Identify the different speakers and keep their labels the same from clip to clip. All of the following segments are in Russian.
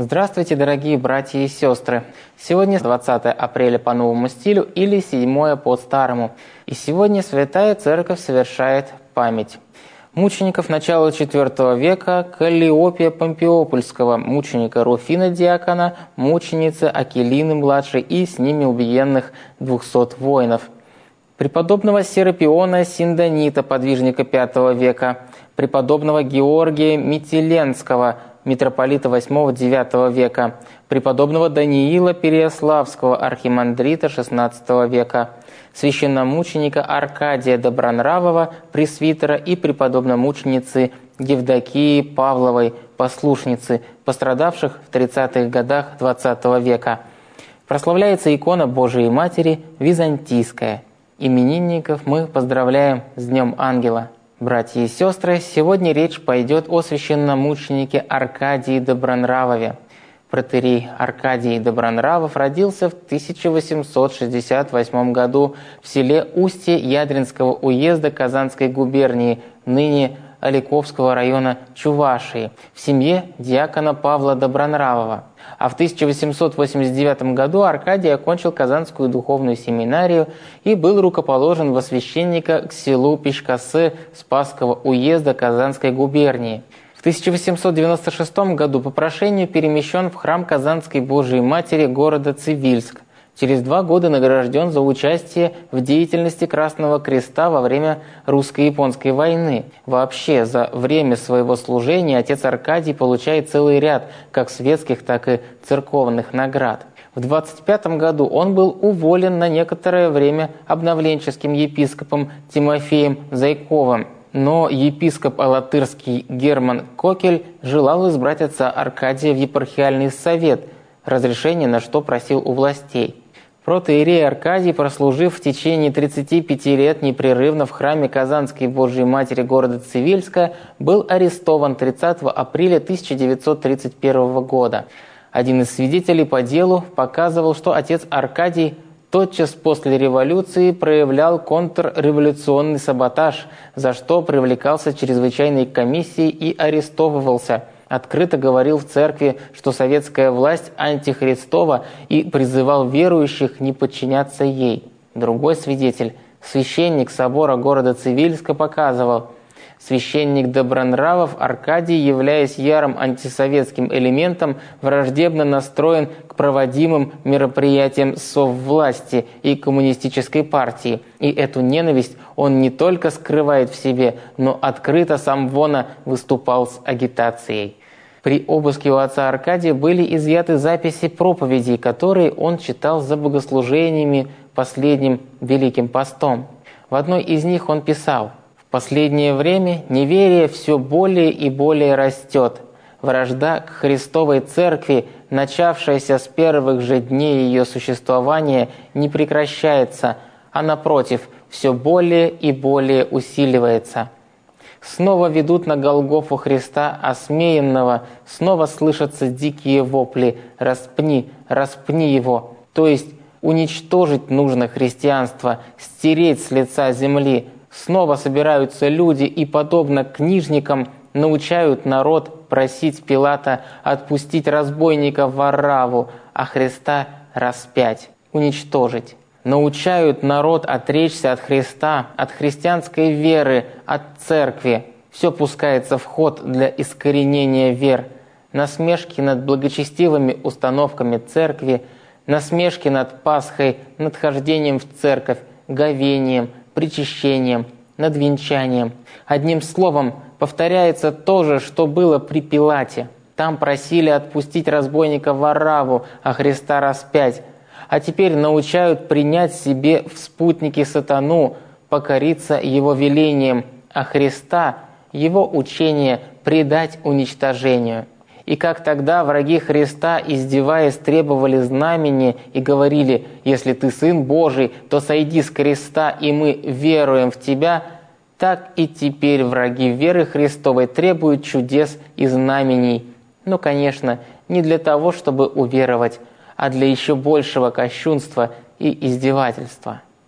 Speaker 1: Здравствуйте, дорогие братья и сестры! Сегодня 20 апреля по новому стилю или 7 по старому. И сегодня Святая Церковь совершает память мучеников начала IV века Каллиопия Помпеопольского, мученика Руфина Диакона, мученицы Акелины-младшей и с ними убиенных 200 воинов, преподобного Серапиона Синдонита, подвижника V века, преподобного Георгия Митиленского, митрополита 8-9 века, преподобного Даниила Переяславского, архимандрита XVI века, священномученика Аркадия Добронравова, пресвитера и преподобномученицы Евдокии Павловой, послушницы, пострадавших в 30-х годах XX века. Прославляется икона Божией Матери Византийская. Именинников мы поздравляем с Днем Ангела. Братья и сестры, сегодня речь пойдет о священномученике Аркадии Добронравове. Протоиерей Аркадий Добронравов родился в 1868 году в селе Устье Ядринского уезда Казанской губернии, ныне Аликовского района Чувашии, в семье диакона Павла Добронравова. А в 1889 году Аркадий окончил Казанскую духовную семинарию и был рукоположен во священника к селу Пищкасы Спасского уезда Казанской губернии. В 1896 году по прошению перемещен в храм Казанской Божией Матери города Цивильск. Через 2 года награжден за участие в деятельности Красного Креста во время русско-японской войны. Вообще, за время своего служения отец Аркадий получает целый ряд как светских, так и церковных наград. В 25 году он был уволен на некоторое время обновленческим епископом Тимофеем Зайковым. Но епископ алатырский Герман Кокель желал избрать отца Аркадия в епархиальный совет, разрешение на что просил у властей. Протоиерей Аркадий, прослужив в течение 35 лет непрерывно в храме Казанской Божией Матери города Цивильска, был арестован 30 апреля 1931 года. Один из свидетелей по делу показывал, что отец Аркадий тотчас после революции проявлял контрреволюционный саботаж, за что привлекался чрезвычайной комиссией и арестовывался. Открыто говорил в церкви, что советская власть антихристова, и призывал верующих не подчиняться ей. Другой свидетель, священник собора города Цивильска, показывал: священник Добронравов Аркадий, являясь ярым антисоветским элементом, враждебно настроен к проводимым мероприятиям соввласти и коммунистической партии. И эту ненависть он не только скрывает в себе, но открыто сам вон выступал с агитацией. При обыске у отца Аркадия были изъяты записи проповедей, которые он читал за богослужениями последним Великим Постом. В одной из них он писал: «В последнее время неверие все более и более растет. Вражда к Христовой Церкви, начавшаяся с первых же дней ее существования, не прекращается, а напротив, все более и более усиливается. Снова ведут на Голгофу Христа осмеянного, снова слышатся дикие вопли: «Распни, распни его!» То есть уничтожить нужно христианство, стереть с лица земли. Снова собираются люди и, подобно книжникам, научают народ просить Пилата отпустить разбойника Варавву, а Христа распять, уничтожить. Научают народ отречься от Христа, от христианской веры, от церкви. Все пускается в ход для искоренения вер. Насмешки над благочестивыми установками церкви, насмешки над Пасхой, над хождением в церковь, говением, причащением, над венчанием. Одним словом, повторяется то же, что было при Пилате. Там просили отпустить разбойника Варавву, а Христа распять. А теперь научают принять себе в спутники сатану, покориться его велениям, а Христа, его учение, предать уничтожению. И как тогда враги Христа, издеваясь, требовали знамения и говорили: «Если ты Сын Божий, то сойди с креста, и мы веруем в Тебя», так и теперь враги веры Христовой требуют чудес и знамений. Но, конечно, не для того, чтобы уверовать, а для еще большего кощунства и издевательства.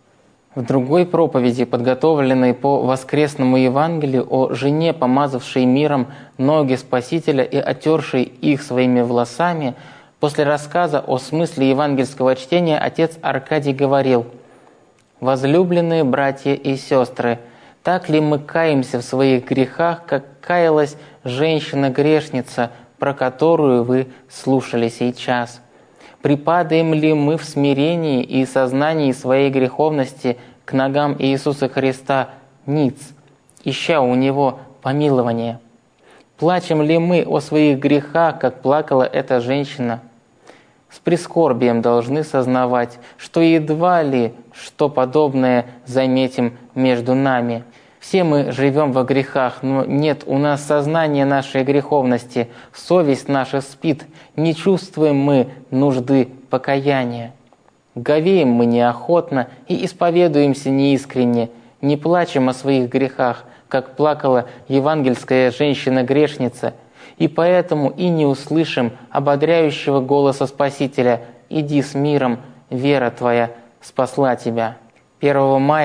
Speaker 1: В другой проповеди, подготовленной по воскресному Евангелию о жене, помазавшей миром ноги Спасителя и отершей их своими волосами, после рассказа о смысле евангельского чтения отец Аркадий говорил: «Возлюбленные братья и сестры, так ли мы каемся в своих грехах, как каялась женщина-грешница, про которую вы слушали сейчас? Припадаем ли мы в смирении и сознании своей греховности к ногам Иисуса Христа ниц, ища у Него помилования? Плачем ли мы о своих грехах, как плакала эта женщина? С прискорбием должны сознавать, что едва ли что подобное заметим между нами. Все мы живем во грехах, но нет у нас сознания нашей греховности, совесть наша спит, не чувствуем мы нужды покаяния. Говеем мы неохотно и исповедуемся неискренне, не плачем о своих грехах, как плакала евангельская женщина-грешница, и поэтому и не услышим ободряющего голоса Спасителя: «Иди с миром, вера твоя спасла тебя». 1 мая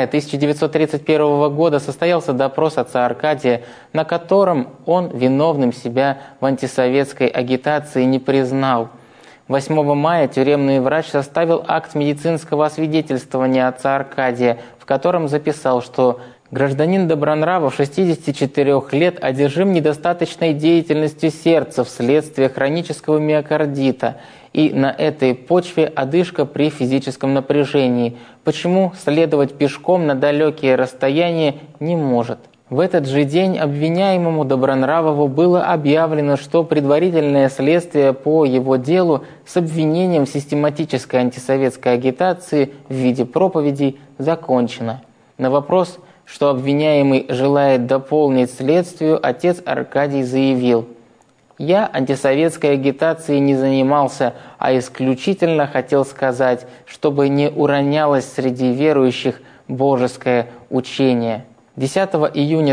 Speaker 1: 1931 года состоялся допрос отца Аркадия, на котором он виновным себя в антисоветской агитации не признал. 8 мая тюремный врач составил акт медицинского освидетельствования отца Аркадия, в котором записал, что гражданин Добронравов, 64 лет, одержим недостаточной деятельностью сердца вследствие хронического миокардита, и на этой почве одышка при физическом напряжении, почему следовать пешком на далекие расстояния не может. В этот же день обвиняемому Добронравову было объявлено, что предварительное следствие по его делу с обвинением в систематической антисоветской агитации в виде проповедей закончено. На вопрос, что обвиняемый желает дополнить следствию, отец Аркадий заявил: «Я антисоветской агитацией не занимался, а исключительно хотел сказать, чтобы не уронялось среди верующих божеское учение». 10 июня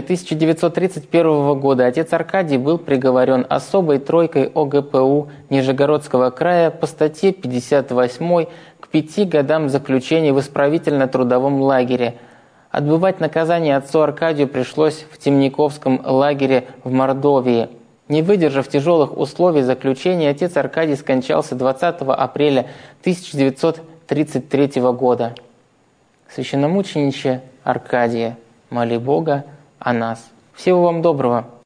Speaker 1: 1931 года отец Аркадий был приговорен особой тройкой ОГПУ Нижегородского края по статье 58 к 5 годам заключения в исправительно-трудовом лагере. Отбывать наказание отцу Аркадию пришлось в Темниковском лагере в Мордовии. Не выдержав тяжелых условий заключения, отец Аркадий скончался 20 апреля 1933 года. Священномучениче Аркадия, моли Бога о нас. Всего вам доброго!